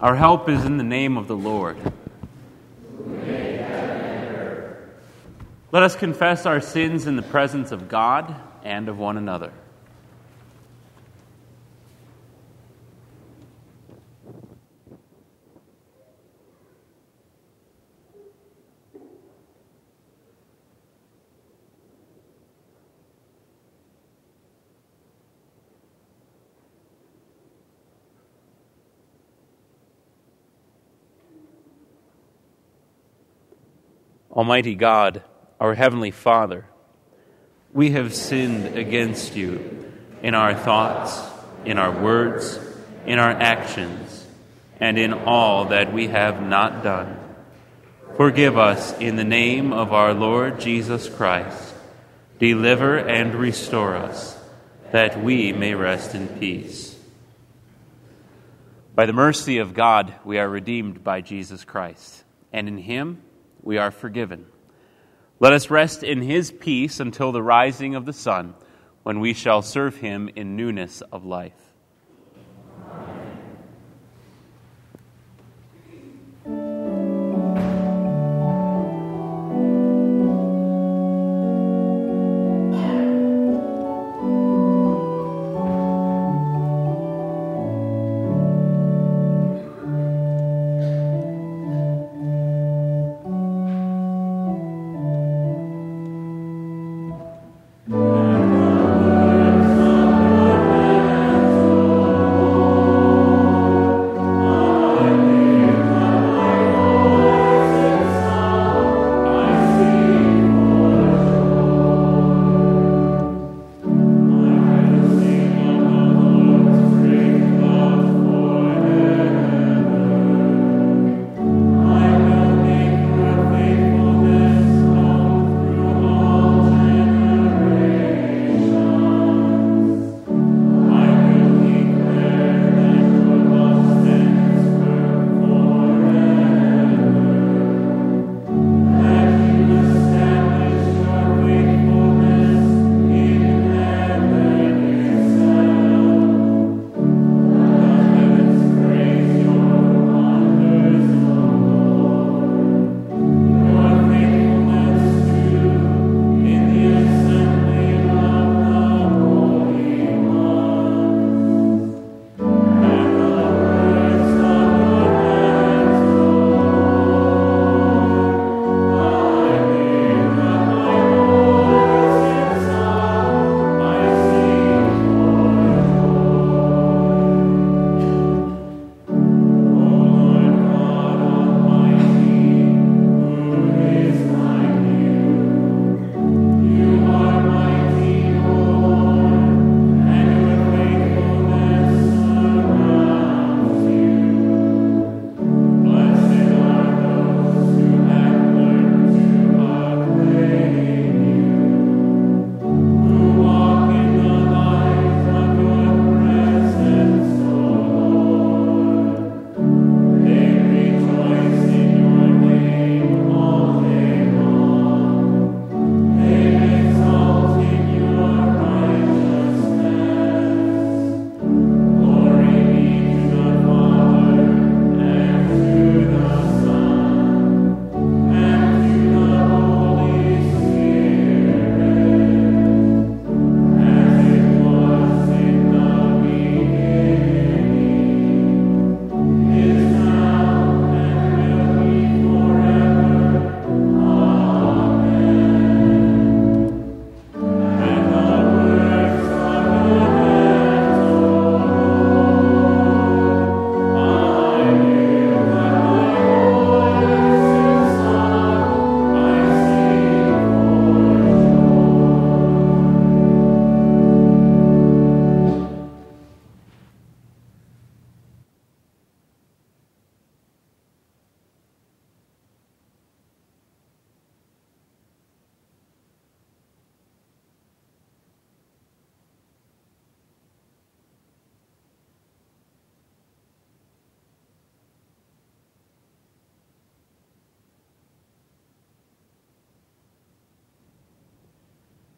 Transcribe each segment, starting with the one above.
Our help is in the name of the Lord. Let us confess our sins in the presence of God and of one another. Almighty God, our Heavenly Father, we have sinned against you in our thoughts, in our words, in our actions, and in all that we have not done. Forgive us in the name of our Lord Jesus Christ. Deliver and restore us, that we may rest in peace. By the mercy of God, we are redeemed by Jesus Christ, and in him we are forgiven. Let us rest in his peace until the rising of the sun, when we shall serve him in newness of life.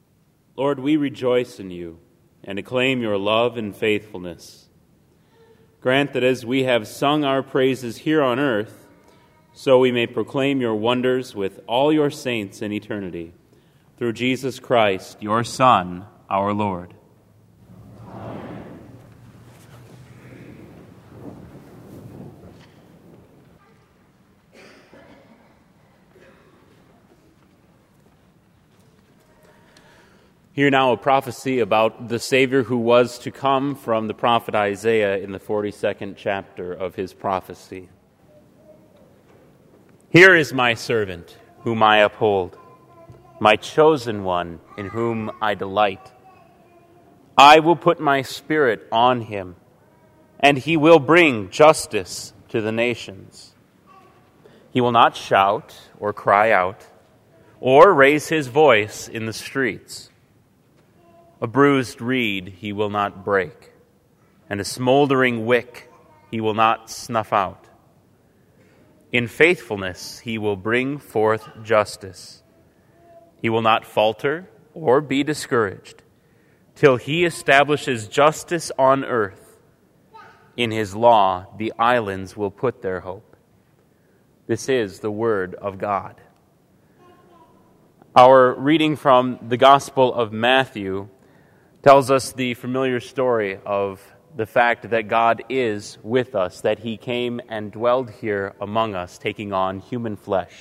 Lord, we rejoice in you and acclaim your love and faithfulness. Grant that as we have sung our praises here on earth, so we may proclaim your wonders with all your saints in eternity. Through Jesus Christ, your Son, our Lord. Amen. Hear now a prophecy about the Savior who was to come from the prophet Isaiah in the 42nd chapter of his prophecy. Here is my servant, whom I uphold, my chosen one, in whom I delight. I will put my spirit on him, and he will bring justice to the nations. He will not shout or cry out, or raise his voice in the streets. A bruised reed he will not break, and a smoldering wick he will not snuff out. In faithfulness he will bring forth justice. He will not falter or be discouraged till he establishes justice on earth. In his law the islands will put their hope. This is the word of God. Our reading from the Gospel of Matthew tells us the familiar story of the fact that God is with us, that he came and dwelled here among us, taking on human flesh.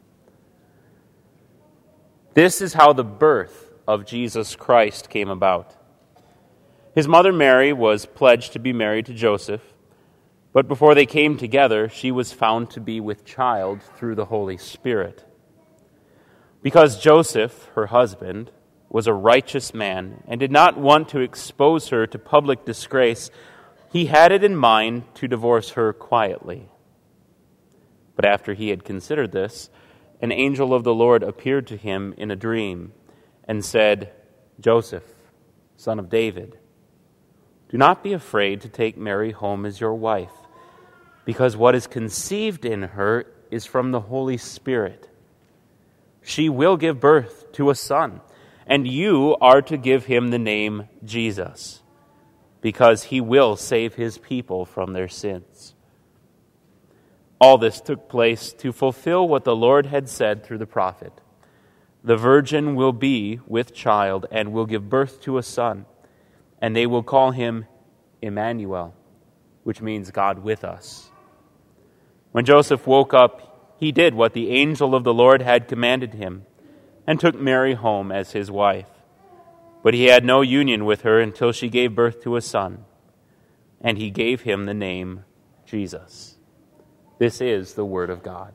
This is how the birth of Jesus Christ came about. His mother Mary was pledged to be married to Joseph, but before they came together, she was found to be with child through the Holy Spirit. Because Joseph, her husband, was a righteous man and did not want to expose her to public disgrace, he had it in mind to divorce her quietly. But after he had considered this, an angel of the Lord appeared to him in a dream and said, "Joseph, son of David, do not be afraid to take Mary home as your wife, because what is conceived in her is from the Holy Spirit. She will give birth to a son, and you are to give him the name Jesus, because he will save his people from their sins." All this took place to fulfill what the Lord had said through the prophet. The virgin will be with child and will give birth to a son, and they will call him Emmanuel, which means God with us. When Joseph woke up, he did what the angel of the Lord had commanded him, and took Mary home as his wife. But he had no union with her until she gave birth to a son, and he gave him the name Jesus. This is the word of God.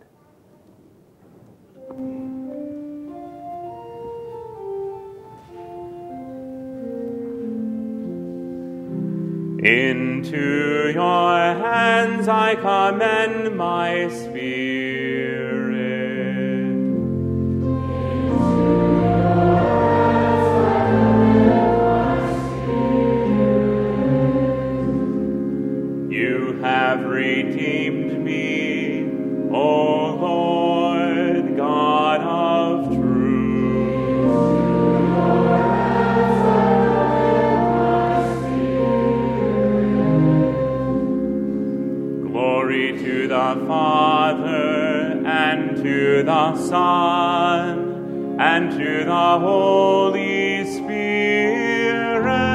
Into your hands I commend my spirit. You have redeemed me, O Lord, God of truth. Glory to the Father, and to the Son, and to the Holy Spirit.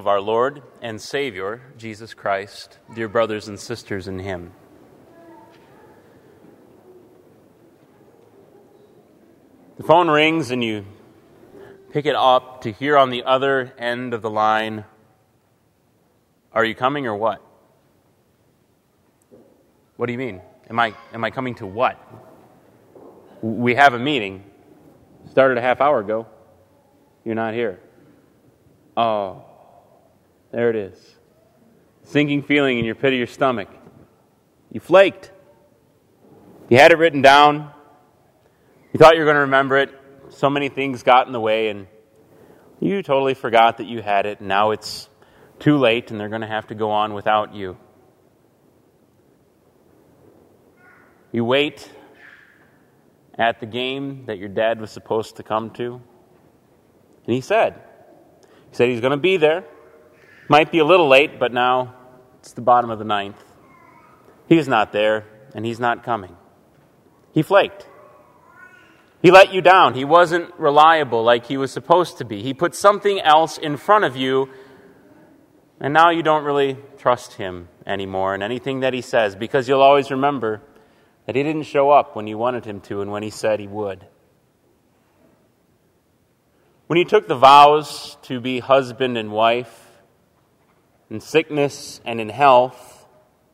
of our Lord and Savior, Jesus Christ, dear brothers and sisters in Him. The phone rings and you pick it up to hear on the other end of the line, "Are you coming or what?" What do you mean? Am I coming to what? We have a meeting. Started a half hour ago. You're not here. Oh, there it is. Sinking feeling in your pit of your stomach. You flaked. You had it written down. You thought you were going to remember it. So many things got in the way, and you totally forgot that you had it. And now it's too late, and they're going to have to go on without you. You wait at the game that your dad was supposed to come to. And he said he's going to be there. Might be a little late, but now it's the bottom of the ninth. He's not there, and he's not coming. He flaked. He let you down. He wasn't reliable like he was supposed to be. He put something else in front of you, and now you don't really trust him anymore in anything that he says, because you'll always remember that he didn't show up when you wanted him to and when he said he would. When you took the vows to be husband and wife, in sickness and in health,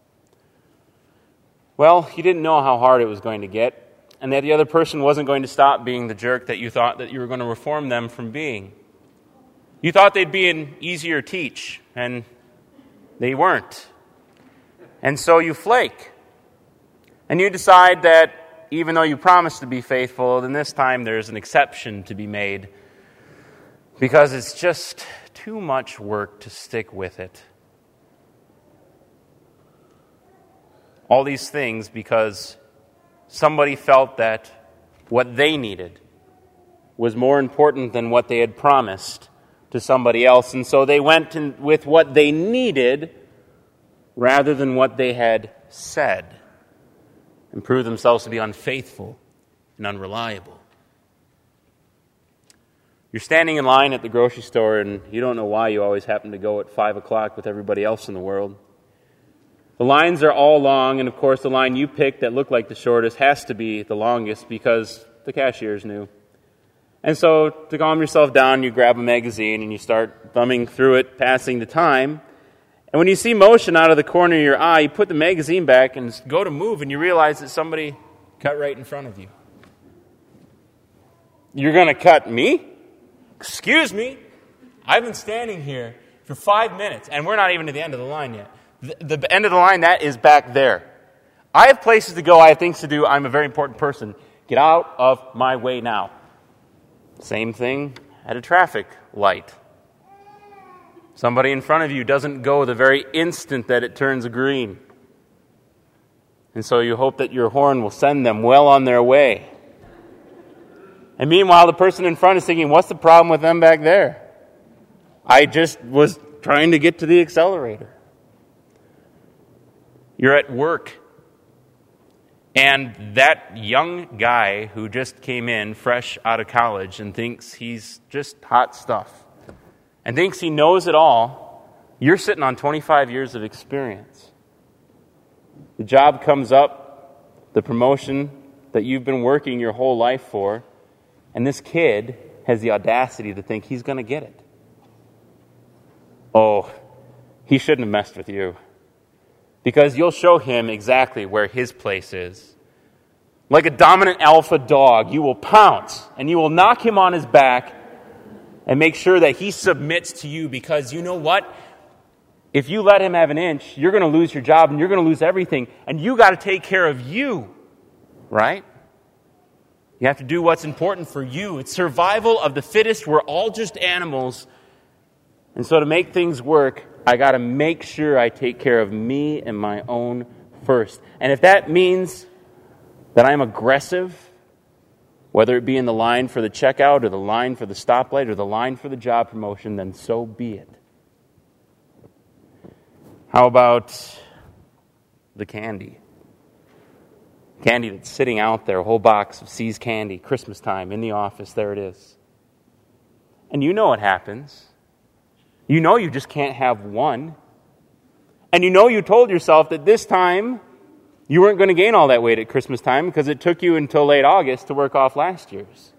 well, you didn't know how hard it was going to get, and that the other person wasn't going to stop being the jerk that you thought that you were going to reform them from being. You thought they'd be an easier teach, and they weren't. And so you flake. And you decide that even though you promised to be faithful, then this time there's an exception to be made because it's just too much work to stick with it. All these things because somebody felt that what they needed was more important than what they had promised to somebody else. And so they went with what they needed rather than what they had said, and prove themselves to be unfaithful and unreliable. You're standing in line at the grocery store, and you don't know why you always happen to go at 5 o'clock with everybody else in the world. The lines are all long, and of course the line you picked that looked like the shortest has to be the longest because the cashier's new. And so to calm yourself down, you grab a magazine and you start thumbing through it, passing the time. And when you see motion out of the corner of your eye, you put the magazine back and go to move, and you realize that somebody cut right in front of you. You're going to cut me? Excuse me? I've been standing here for 5 minutes, and we're not even to the end of the line yet. The end of the line, that is back there. I have places to go. I have things to do. I'm a very important person. Get out of my way now. Same thing at a traffic light. Somebody in front of you doesn't go the very instant that it turns green. And so you hope that your horn will send them well on their way. And meanwhile, the person in front is thinking, what's the problem with them back there? I just was trying to get to the accelerator. You're at work. And that young guy who just came in fresh out of college and thinks he's just hot stuff and thinks he knows it all, you're sitting on 25 years of experience. The job comes up, the promotion that you've been working your whole life for, and this kid has the audacity to think he's going to get it. Oh, he shouldn't have messed with you, because you'll show him exactly where his place is. Like a dominant alpha dog, you will pounce and you will knock him on his back and make sure that he submits to you, because you know what? If you let him have an inch, you're going to lose your job and you're going to lose everything, and you got to take care of you, right? You have to do what's important for you. It's survival of the fittest. We're all just animals. And so to make things work, I got to make sure I take care of me and my own first. And if that means that I'm aggressive, whether it be in the line for the checkout or the line for the stoplight or the line for the job promotion, then so be it. How about the candy? Candy that's sitting out there, a whole box of See's candy, Christmas time, in the office, there it is. And you know what happens. You know you just can't have one. And you know you told yourself that this time you weren't going to gain all that weight at Christmas time because it took you until late August to work off last year's.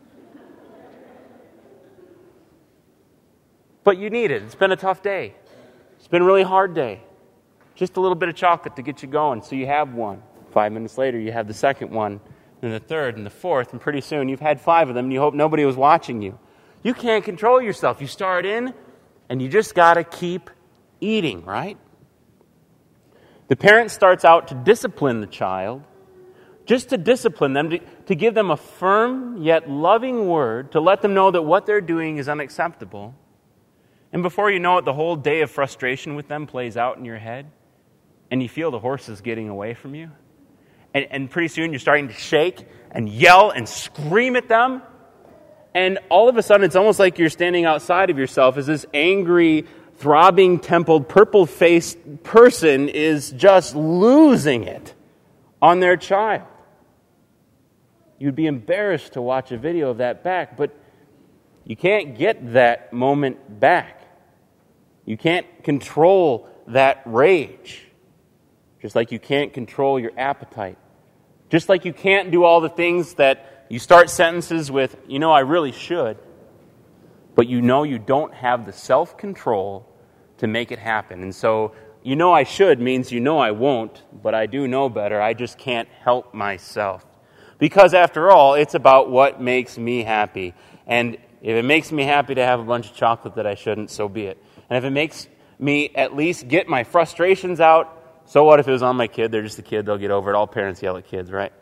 But you need it. It's been a tough day. It's been a really hard day. Just a little bit of chocolate to get you going. So you have one. 5 minutes later, you have the second one, and the third, and the fourth, and pretty soon you've had 5 of them, and you hope nobody was watching you. You can't control yourself. You start in, and you just got to keep eating, right? The parent starts out to discipline the child, just to discipline them, to give them a firm yet loving word, to let them know that what they're doing is unacceptable. And before you know it, the whole day of frustration with them plays out in your head, and you feel the horses getting away from you. And pretty soon you're starting to shake and yell and scream at them. And all of a sudden it's almost like you're standing outside of yourself as this angry, throbbing, templed, purple-faced person is just losing it on their child. You'd be embarrassed to watch a video of that back, but you can't get that moment back. You can't control that rage. Just like you can't control your appetite. Just like you can't do all the things that you start sentences with, I really should. But you know you don't have the self-control to make it happen. And so, I should means I won't, but I do know better. I just can't help myself. Because after all, it's about what makes me happy. And if it makes me happy to have a bunch of chocolate that I shouldn't, so be it. And if it makes me at least get my frustrations out, so what if it was on my kid? They're just a kid. They'll get over it. All parents yell at kids, right?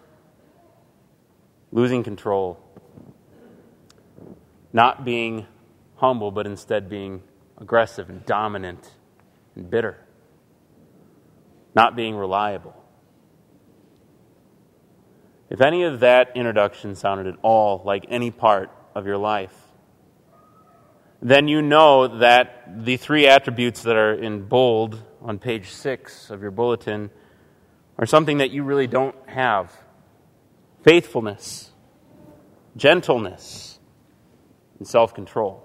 Losing control. Not being humble, but instead being aggressive and dominant and bitter. Not being reliable. If any of that introduction sounded at all like any part of your life, then you know that the 3 attributes that are in bold on page 6 of your bulletin are something that you really don't have. Faithfulness, gentleness, and self-control.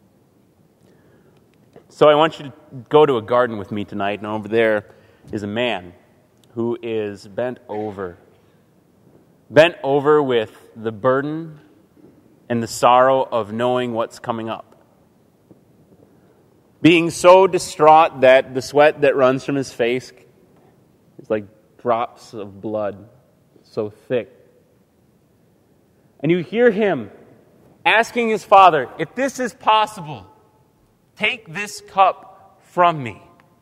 So I want you to go to a garden with me tonight, and over there is a man who is bent over with the burden and the sorrow of knowing what's coming up. Being so distraught that the sweat that runs from his face is like drops of blood, so thick. And you hear him asking his father, if this is possible, take this cup from me.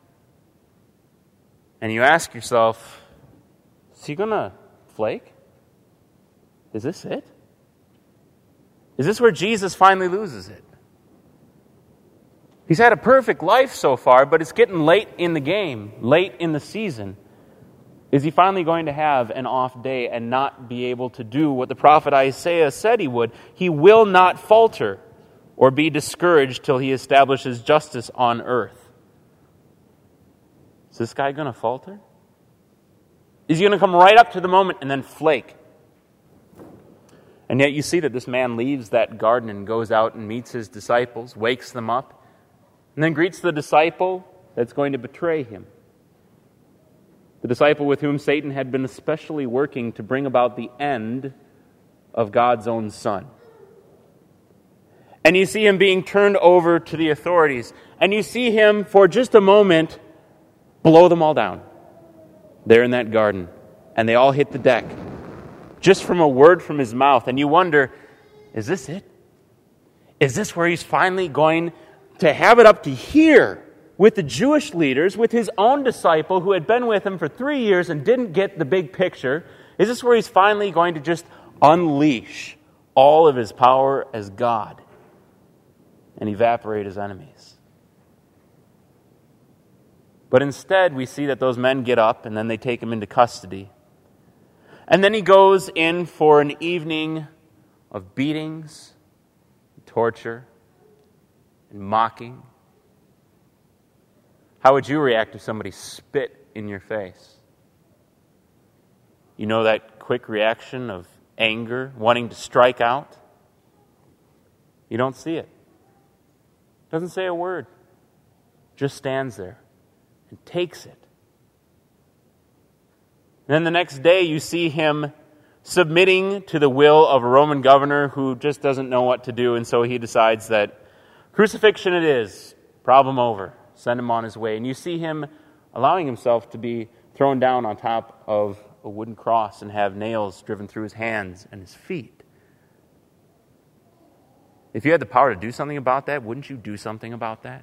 And you ask yourself, is he going to flake? Is this it? Is this where Jesus finally loses it? He's had a perfect life so far, but it's getting late in the game, late in the season. Is he finally going to have an off day and not be able to do what the prophet Isaiah said he would? He will not falter or be discouraged till he establishes justice on earth. Is this guy going to falter? Is he going to come right up to the moment and then flake? And yet you see that this man leaves that garden and goes out and meets his disciples, wakes them up, and then greets the disciple that's going to betray him. The disciple with whom Satan had been especially working to bring about the end of God's own Son. And you see him being turned over to the authorities. And you see him, for just a moment, blow them all down. There in that garden. And they all hit the deck. Just from a word from his mouth. And you wonder, is this it? Is this where he's finally going to have it up to here with the Jewish leaders, with his own disciple who had been with him for 3 years and didn't get the big picture? Is this where he's finally going to just unleash all of his power as God and evaporate his enemies? But instead, we see that those men get up and then they take him into custody. And then he goes in for an evening of beatings, torture, and mocking. How would you react if somebody spit in your face? You know that quick reaction of anger, wanting to strike out? You don't see it. Doesn't say a word. just stands there and takes it. And then the next day you see him submitting to the will of a Roman governor who just doesn't know what to do, and so he decides that crucifixion it is, problem over, send him on his way. And you see him allowing himself to be thrown down on top of a wooden cross and have nails driven through his hands and his feet. If you had the power to do something about that, wouldn't you do something about that?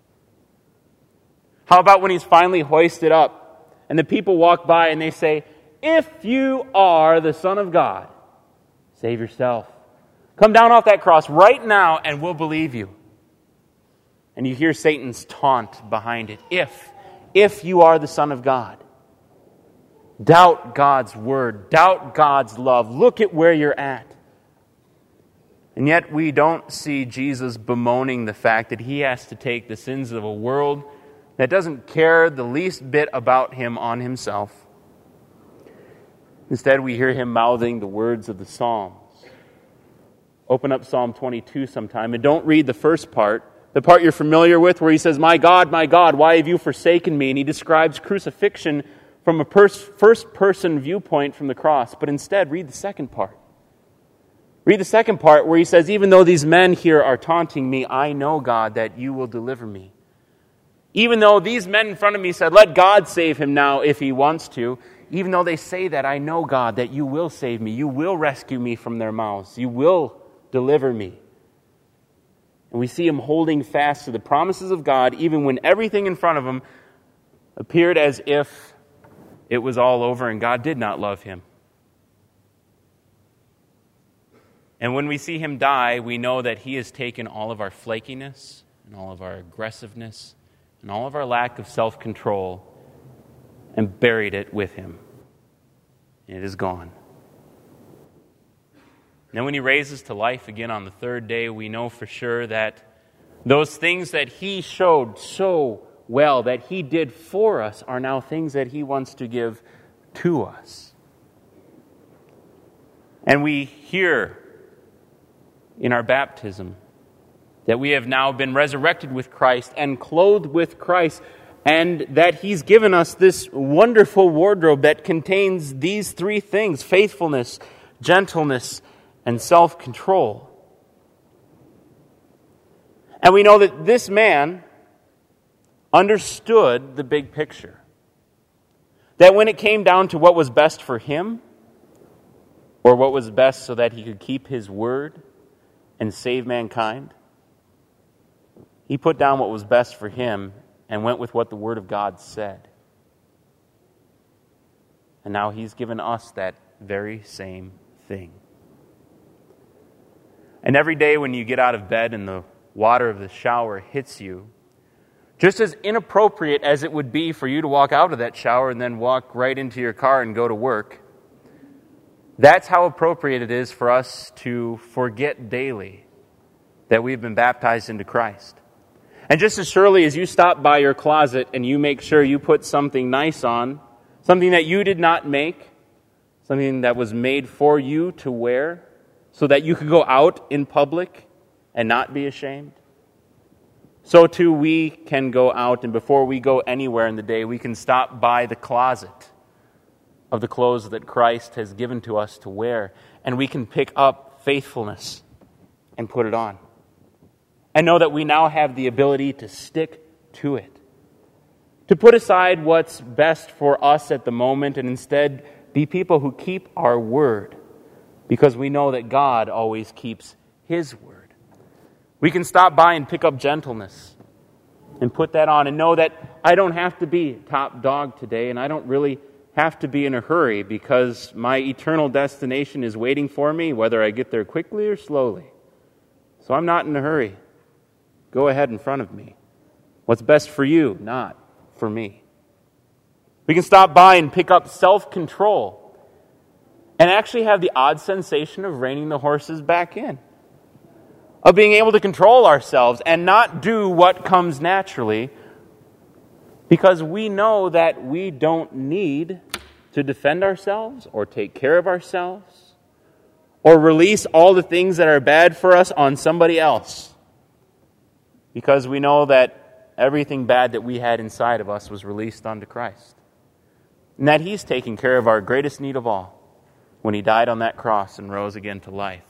How about when he's finally hoisted up and the people walk by and they say, "If you are the Son of God, save yourself. Come down off that cross right now and we'll believe you." And you hear Satan's taunt behind it. If you are the Son of God. Doubt God's word. Doubt God's love. Look at where you're at. And yet we don't see Jesus bemoaning the fact that he has to take the sins of a world that doesn't care the least bit about him on himself. Instead, we hear him mouthing the words of the Psalms. Open up Psalm 22 sometime and don't read the first part, the part you're familiar with where he says, my God, why have you forsaken me?" And he describes crucifixion from a first-person viewpoint from the cross. But instead, read the second part. Read the second part where he says, "Even though these men here are taunting me, I know, God, that you will deliver me. Even though these men in front of me said, let God save him now if he wants to, even though they say that, I know, God, that you will save me. You will rescue me from their mouths. You will deliver me." And we see him holding fast to the promises of God, even when everything in front of him appeared as if it was all over and God did not love him. And when we see him die, we know that he has taken all of our flakiness and all of our aggressiveness and all of our lack of self-control and buried it with him. And it is gone. And then when he raises to life again on the third day, we know for sure that those things that he showed so well, that he did for us, are now things that he wants to give to us. And we hear in our baptism that we have now been resurrected with Christ and clothed with Christ, and that he's given us this wonderful wardrobe that contains these three things: faithfulness, gentleness, and self-control. And we know that this man understood the big picture. That when it came down to what was best for him, or what was best so that he could keep his word and save mankind, he put down what was best for him and went with what the Word of God said. And now he's given us that very same thing. And every day when you get out of bed and the water of the shower hits you, just as inappropriate as it would be for you to walk out of that shower and then walk right into your car and go to work, that's how appropriate it is for us to forget daily that we've been baptized into Christ. And just as surely as you stop by your closet and you make sure you put something nice on, something that you did not make, something that was made for you to wear, so that you could go out in public and not be ashamed, so too we can go out, and before we go anywhere in the day, we can stop by the closet of the clothes that Christ has given to us to wear, and we can pick up faithfulness and put it on. And know that we now have the ability to stick to it. To put aside what's best for us at the moment and instead be people who keep our word, because we know that God always keeps his word. We can stop by and pick up gentleness and put that on and know that I don't have to be top dog today, and I don't really have to be in a hurry because my eternal destination is waiting for me, whether I get there quickly or slowly. So I'm not in a hurry. Go ahead in front of me. What's best for you, not for me. We can stop by and pick up self-control and actually have the odd sensation of reining the horses back in, of being able to control ourselves and not do what comes naturally, because we know that we don't need to defend ourselves or take care of ourselves or release all the things that are bad for us on somebody else. Because we know that everything bad that we had inside of us was released onto Christ. And that He's taking care of our greatest need of all when He died on that cross and rose again to life.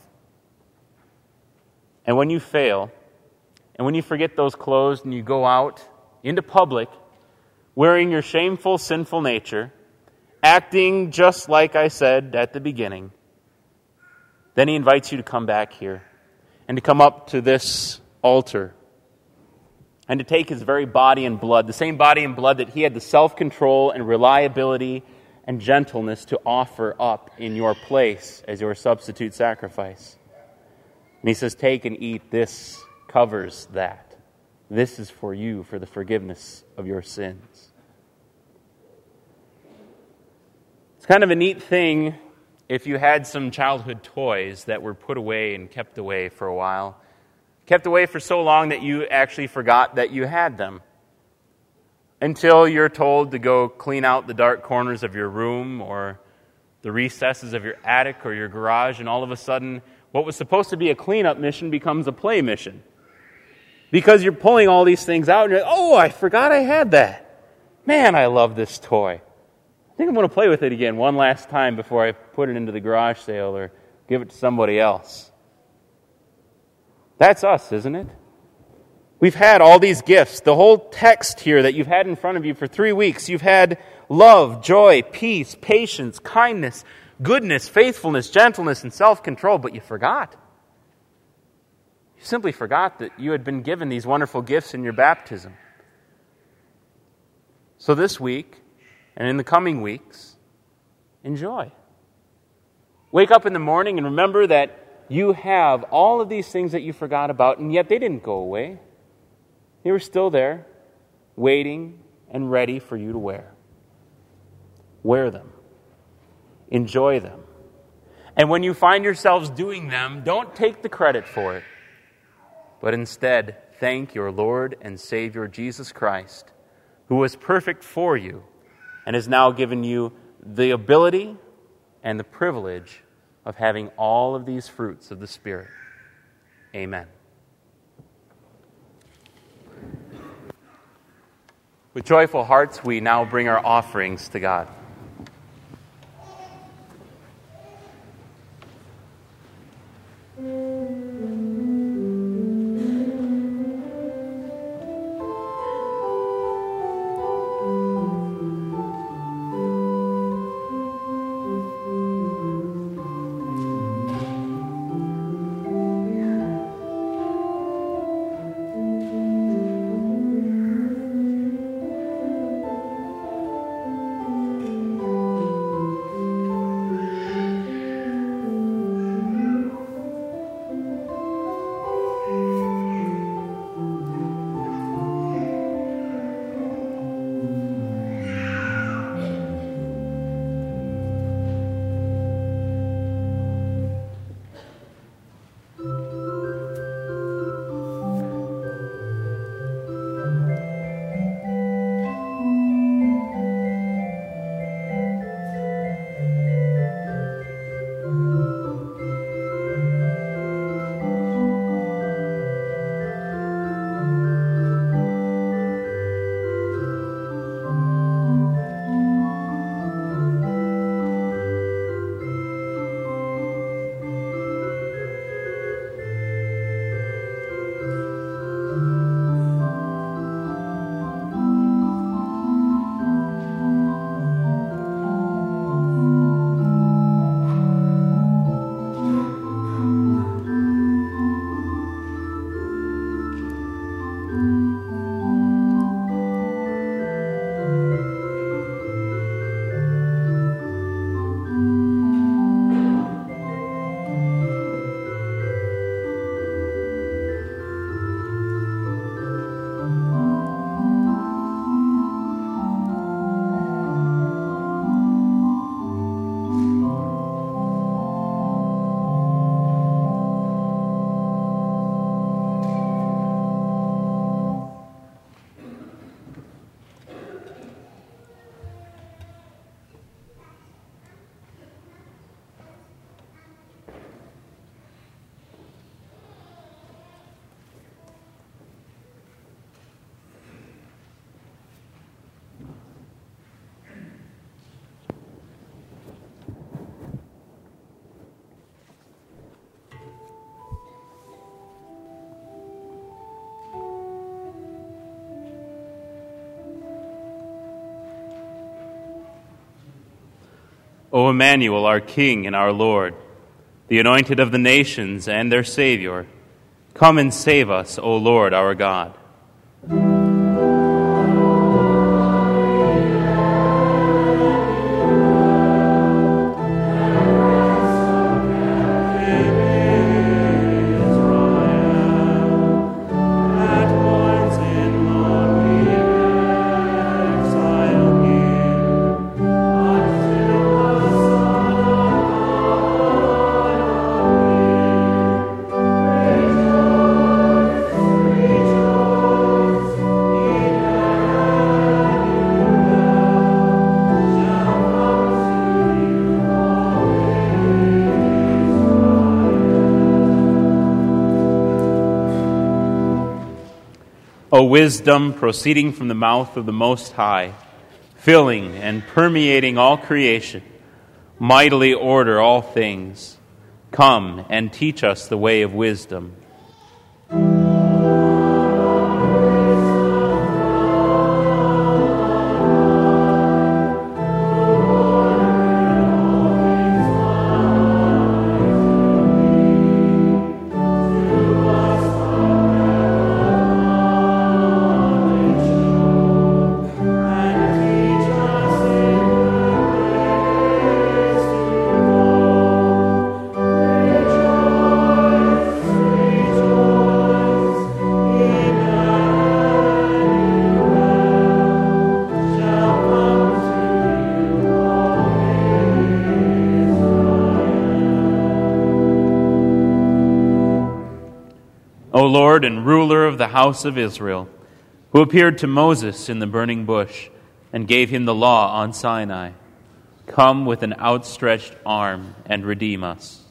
And when you fail, and when you forget those clothes and you go out into public wearing your shameful, sinful nature, acting just like I said at the beginning, then He invites you to come back here and to come up to this altar and to take His very body and blood, the same body and blood that He had the self-control and reliability and gentleness to offer up in your place as your substitute sacrifice. And He says, take and eat. This covers that. This is for you, for the forgiveness of your sins. It's kind of a neat thing if you had some childhood toys that were put away and kept away for a while. Kept away for so long that you actually forgot that you had them. Until you're told to go clean out the dark corners of your room or the recesses of your attic or your garage, and all of a sudden, what was supposed to be a cleanup mission becomes a play mission. Because you're pulling all these things out and you're like, oh, I forgot I had that. Man, I love this toy. I think I'm going to play with it again one last time before I put it into the garage sale or give it to somebody else. That's us, isn't it? We've had all these gifts. The whole text here that you've had in front of you for 3 weeks, you've had love, joy, peace, patience, kindness, goodness, faithfulness, gentleness, and self-control, but you forgot. You simply forgot that you had been given these wonderful gifts in your baptism. So this week, and in the coming weeks, enjoy. Wake up in the morning and remember that you have all of these things that you forgot about, and yet they didn't go away. They were still there, waiting and ready for you to wear. Wear them. Enjoy them. And when you find yourselves doing them, don't take the credit for it, but instead thank your Lord and Savior Jesus Christ, who was perfect for you and has now given you the ability and the privilege of having all of these fruits of the Spirit. Amen. With joyful hearts, we now bring our offerings to God. O Emmanuel, our King and our Lord, the anointed of the nations and their Savior, come and save us, O Lord our God. O wisdom proceeding from the mouth of the Most High, filling and permeating all creation, mightily order all things, come and teach us the way of wisdom. O Lord and ruler of the house of Israel, who appeared to Moses in the burning bush and gave him the law on Sinai, come with an outstretched arm and redeem us.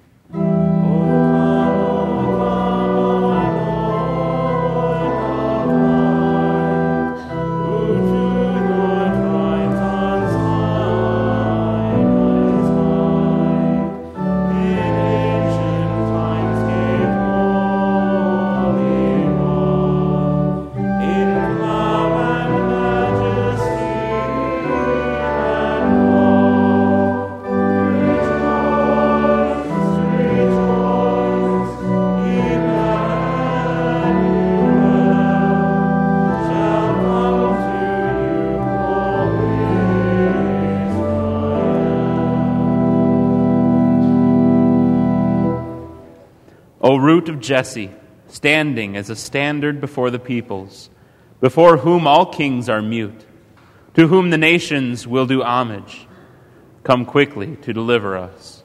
O root of Jesse, standing as a standard before the peoples, before whom all kings are mute, to whom the nations will do homage, come quickly to deliver us.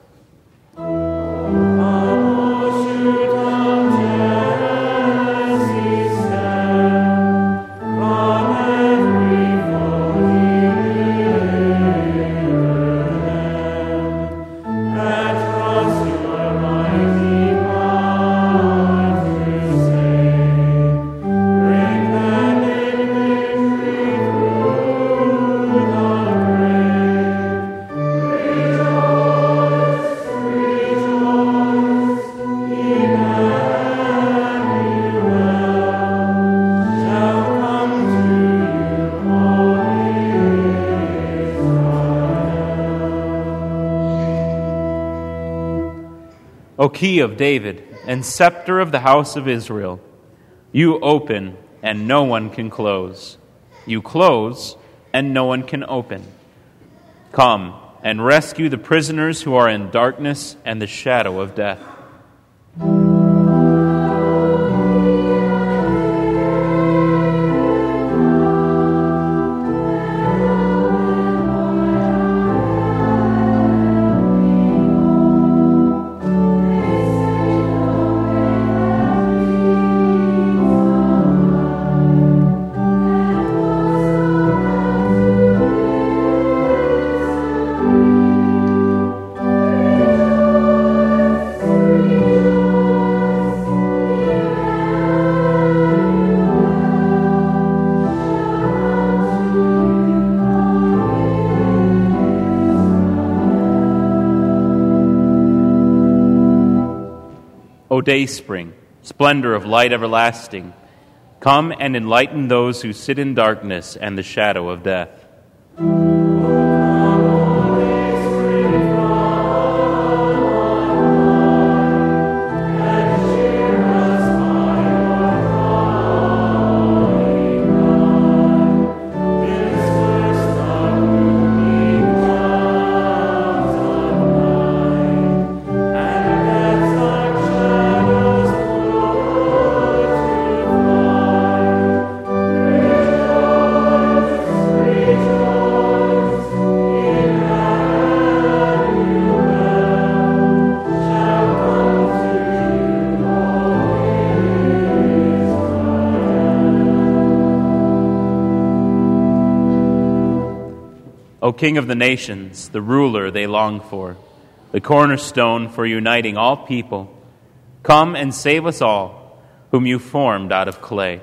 O key of David and scepter of the house of Israel, you open and no one can close. You close and no one can open. Come and rescue the prisoners who are in darkness and the shadow of death. O dayspring, splendor of light everlasting, come and enlighten those who sit in darkness and the shadow of death. O dayspring, O King of the nations, the ruler they long for, the cornerstone for uniting all people, come and save us all, whom you formed out of clay.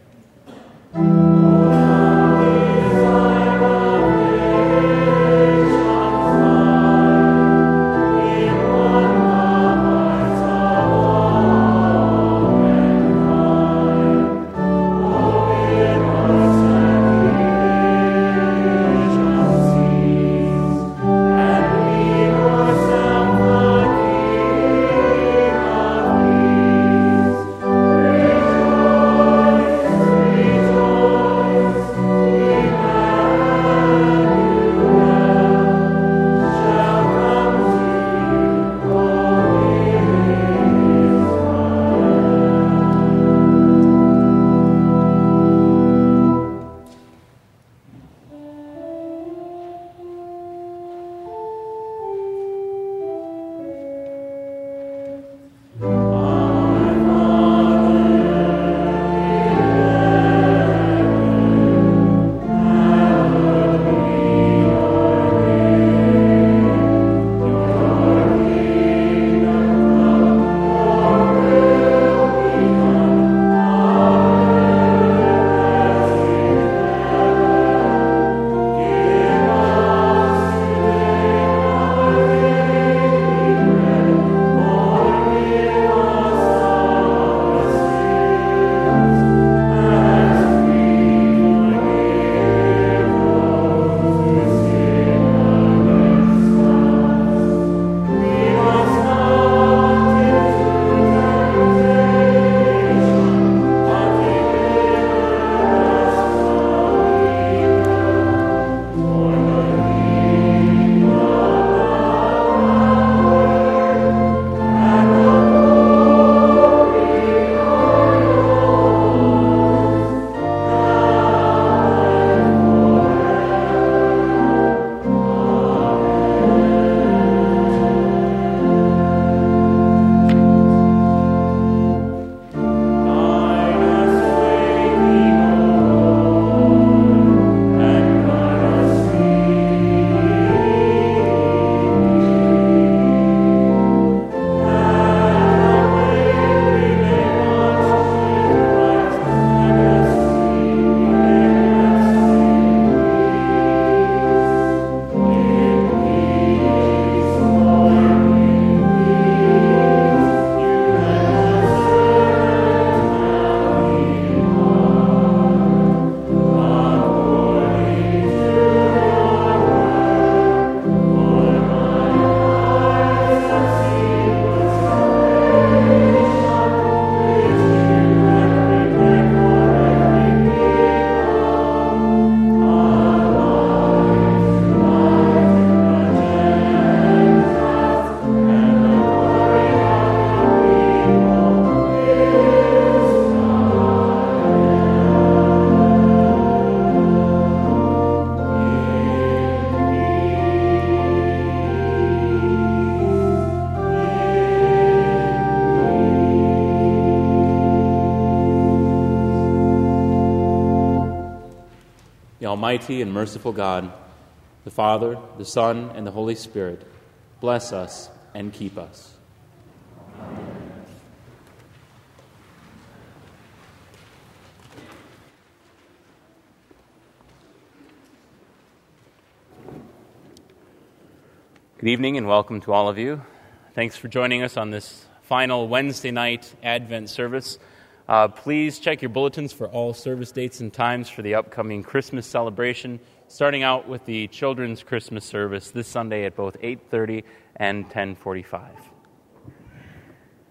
The Almighty and merciful God, the Father, the Son, and the Holy Spirit, bless us and keep us. Good evening and welcome to all of you. Thanks for joining us on this final Wednesday night Advent service. Please check your bulletins for all service dates and times for the upcoming Christmas celebration, starting out with the children's Christmas service this Sunday at both 8:30 and 10:45.